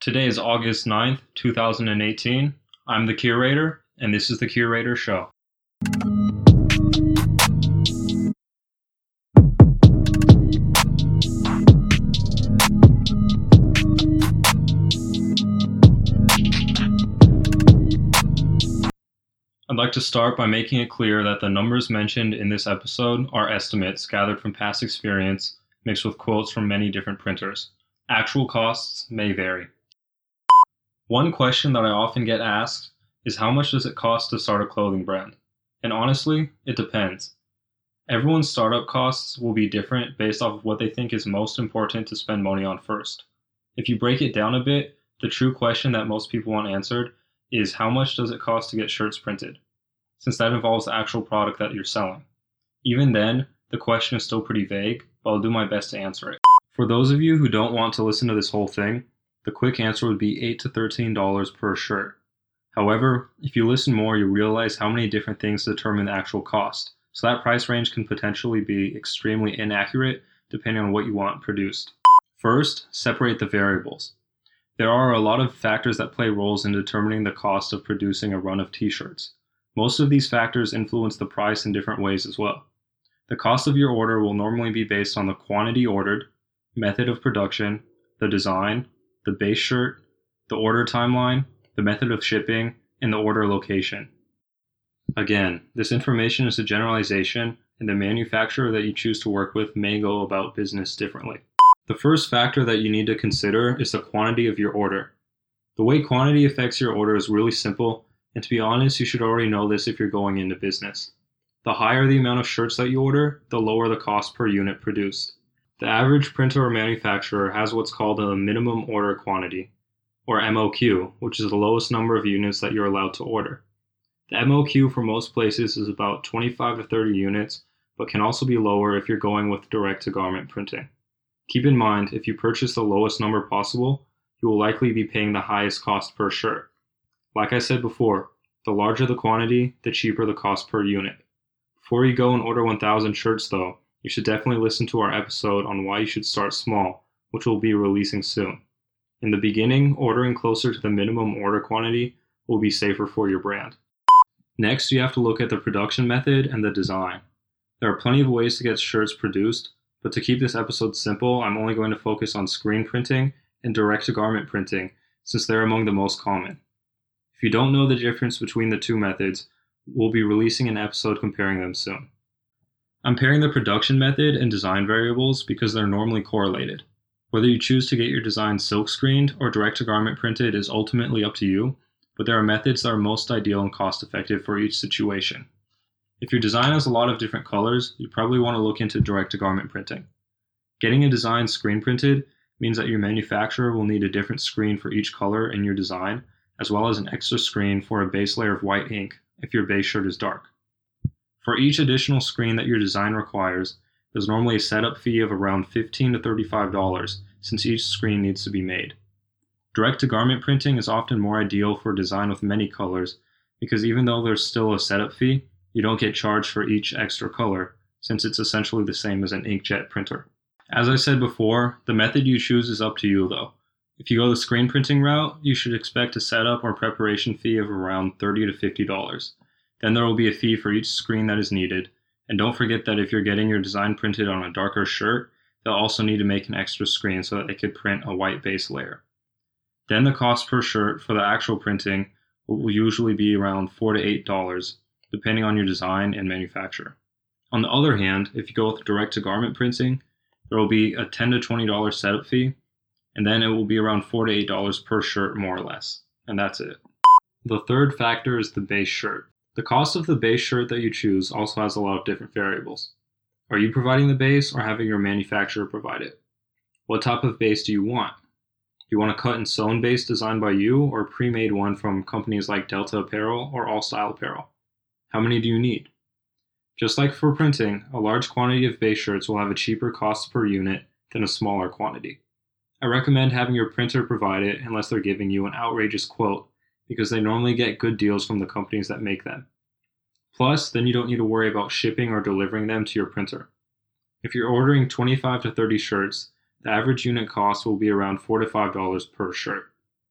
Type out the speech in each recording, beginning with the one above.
Today is August 9th, 2018. I'm the Curator, and this is the Curator Show. I'd like to start by making it clear that the numbers mentioned in this episode are estimates gathered from past experience mixed with quotes from many different printers. Actual costs may vary. One question that I often get asked is how much does it cost to start a clothing brand? And honestly, it depends. Everyone's startup costs will be different based off of what they think is most important to spend money on first. If you break it down a bit, the true question that most people want answered is how much does it cost to get shirts printed, since that involves the actual product that you're selling. Even then, the question is still pretty vague, but I'll do my best to answer it. For those of you who don't want to listen to this whole thing, the quick answer would be $8 to $13 per shirt. However, if you listen more, you realize how many different things determine the actual cost, so that price range can potentially be extremely inaccurate depending on what you want produced. First, separate the variables. There are a lot of factors that play roles in determining the cost of producing a run of t-shirts. Most of these factors influence the price in different ways as well. The cost of your order will normally be based on the quantity ordered, method of production, the design, the base shirt, the order timeline, the method of shipping, and the order location. Again, this information is a generalization, and the manufacturer that you choose to work with may go about business differently. The first factor that you need to consider is the quantity of your order. The way quantity affects your order is really simple, and to be honest, you should already know this if you're going into business. The higher the amount of shirts that you order, the lower the cost per unit produced. The average printer or manufacturer has what's called a minimum order quantity, or MOQ, which is the lowest number of units that you're allowed to order. The MOQ for most places is about 25 to 30 units, but can also be lower if you're going with direct-to-garment printing. Keep in mind, if you purchase the lowest number possible, you will likely be paying the highest cost per shirt. Like I said before, the larger the quantity, the cheaper the cost per unit. Before you go and order 1,000 shirts though, you should definitely listen to our episode on why you should start small, which we'll be releasing soon. In the beginning, ordering closer to the minimum order quantity will be safer for your brand. Next, you have to look at the production method and the design. There are plenty of ways to get shirts produced, but to keep this episode simple, I'm only going to focus on screen printing and direct-to-garment printing, since they're among the most common. If you don't know the difference between the two methods, we'll be releasing an episode comparing them soon. I'm pairing the production method and design variables because they're normally correlated. Whether you choose to get your design silk screened or direct-to-garment printed is ultimately up to you, but there are methods that are most ideal and cost-effective for each situation. If your design has a lot of different colors, you probably want to look into direct-to-garment printing. Getting a design screen printed means that your manufacturer will need a different screen for each color in your design, as well as an extra screen for a base layer of white ink if your base shirt is dark. For each additional screen that your design requires, there's normally a setup fee of around $15 to $35 since each screen needs to be made. Direct-to-garment printing is often more ideal for a design with many colors because even though there's still a setup fee, you don't get charged for each extra color since it's essentially the same as an inkjet printer. As I said before, the method you choose is up to you though. If you go the screen printing route, you should expect a setup or preparation fee of around $30 to $50. Then there will be a fee for each screen that is needed, and don't forget that if you're getting your design printed on a darker shirt, they'll also need to make an extra screen so that they could print a white base layer. Then the cost per shirt for the actual printing will usually be around $4 to $8, depending on your design and manufacturer. On the other hand, if you go with direct-to-garment printing, there will be a $10 to $20 setup fee, and then it will be around $4 to $8 per shirt more or less, and that's it. The third factor is the base shirt. The cost of the base shirt that you choose also has a lot of different variables. Are you providing the base or having your manufacturer provide it? What type of base do you want? Do you want a cut and sewn base designed by you or a pre-made one from companies like Delta Apparel or All Style Apparel? How many do you need? Just like for printing, a large quantity of base shirts will have a cheaper cost per unit than a smaller quantity. I recommend having your printer provide it unless they're giving you an outrageous quote, because they normally get good deals from the companies that make them. Plus, then you don't need to worry about shipping or delivering them to your printer. If you're ordering 25 to 30 shirts, the average unit cost will be around $4 to $5 per shirt.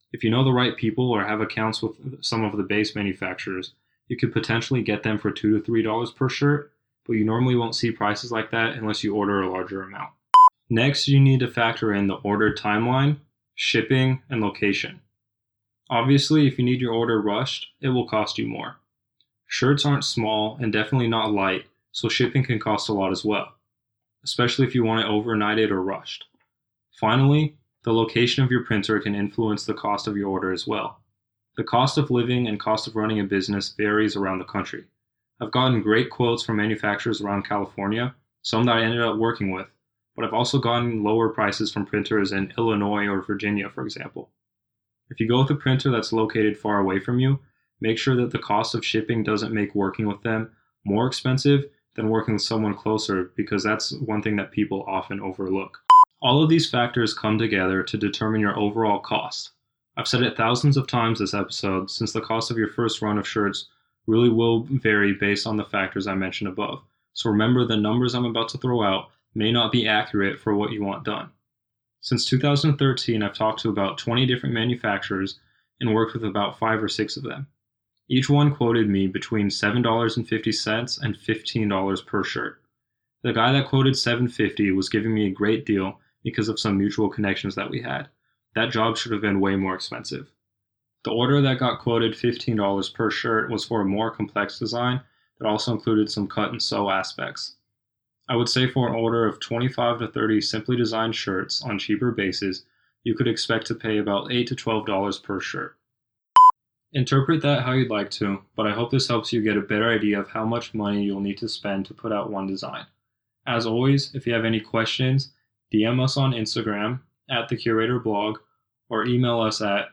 If you know the right people or have accounts with some of the base manufacturers, you could potentially get them for $2 to $3 per shirt, but you normally won't see prices like that unless you order a larger amount. Next, you need to factor in the order timeline, shipping, and location. Obviously, if you need your order rushed, it will cost you more. Shirts aren't small and definitely not light, so shipping can cost a lot as well, especially if you want it overnighted or rushed. Finally, the location of your printer can influence the cost of your order as well. The cost of living and cost of running a business varies around the country. I've gotten great quotes from manufacturers around California, some that I ended up working with, but I've also gotten lower prices from printers in Illinois or Virginia, for example. If you go with a printer that's located far away from you, make sure that the cost of shipping doesn't make working with them more expensive than working with someone closer, because that's one thing that people often overlook. All of these factors come together to determine your overall cost. I've said it thousands of times this episode, since the cost of your first run of shirts really will vary based on the factors I mentioned above. So remember, the numbers I'm about to throw out may not be accurate for what you want done. Since 2013, I've talked to about 20 different manufacturers and worked with about 5 or 6 of them. Each one quoted me between $7.50 and $15 per shirt. The guy that quoted $7.50 was giving me a great deal because of some mutual connections that we had. That job should have been way more expensive. The order that got quoted $15 per shirt was for a more complex design that also included some cut and sew aspects. I would say for an order of 25 to 30 simply designed shirts on cheaper bases, you could expect to pay about $8 to $12 per shirt. Interpret that how you'd like to, but I hope this helps you get a better idea of how much money you'll need to spend to put out one design. As always, if you have any questions, DM us on Instagram @thecuratorblog or email us at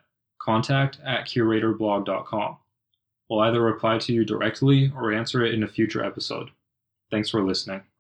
contact@curatorblog.com. We'll either reply to you directly or answer it in a future episode. Thanks for listening.